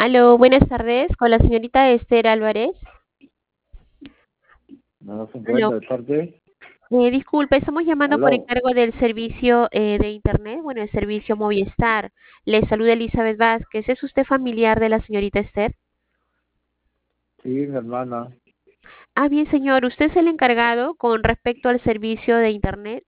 Aló, buenas tardes, con la señorita Esther Álvarez. No se Aló, encuentra de parte. disculpe, estamos llamando por Aló. encargo del servicio de Internet, bueno, el servicio Movistar. Le saluda Elizabeth Vázquez. ¿Es usted familiar de la señorita Esther? Sí, mi hermana. Ah, bien, señor, ¿usted es el encargado con respecto al servicio de Internet?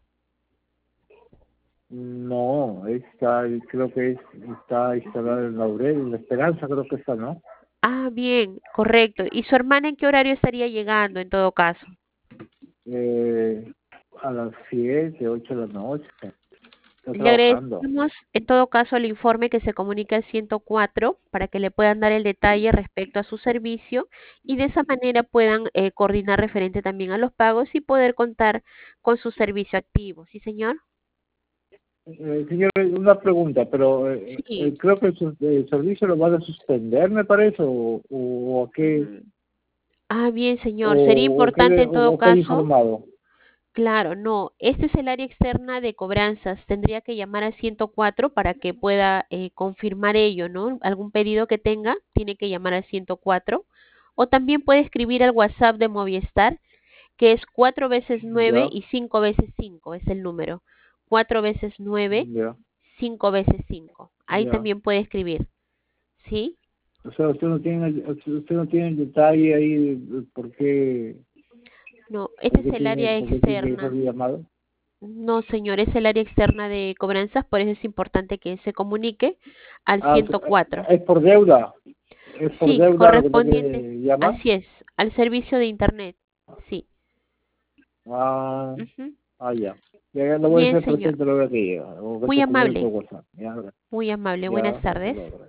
No, creo que está instalada en Laurel, en La Esperanza creo que está, ¿no? Ah, bien, correcto. ¿Y su hermana en qué horario estaría llegando en todo caso? Eh, a las 7, 8 de la noche. Está Le trabajando. agradecemos en todo caso el informe que se comunica al 104 para que le puedan dar el detalle respecto a su servicio y de esa manera puedan coordinar referente también a los pagos y poder contar con su servicio activo. ¿Sí, señor? Señor, una pregunta, pero Sí. creo que el servicio lo van a suspender, me parece, o a qué, Mm. Ah, bien, señor. Sería importante en todo o qué caso. informado. Claro, no. Este es el área externa de cobranzas. Tendría que llamar al 104 para que pueda confirmar ello, ¿no? Algún pedido que tenga, tiene que llamar al 104. O también puede escribir al WhatsApp de Movistar, que es 4 veces 9 Ya, y 5 veces 5 es el número. 4 veces 9, ya, 5 veces 5. Ahí ya. también puede escribir, ¿sí? O sea, usted no tiene el detalle ahí de No, este es el área por qué tiene que ser externa. llamado. No, señor, es el área externa de cobranzas, por eso es importante que se comunique al Ah, o sea, 104. es por deuda. Es por Sí, deuda lo que tiene correspondiente, que llamar. así es, al servicio de Internet. Sí. Ah, Ujú. ya. Ya lo voy a Bien, hacer señor. presente a la hora que llega. O que Muy se comunique por amable, WhatsApp. Ya, muy amable. ya, Buenas hasta tardes. luego.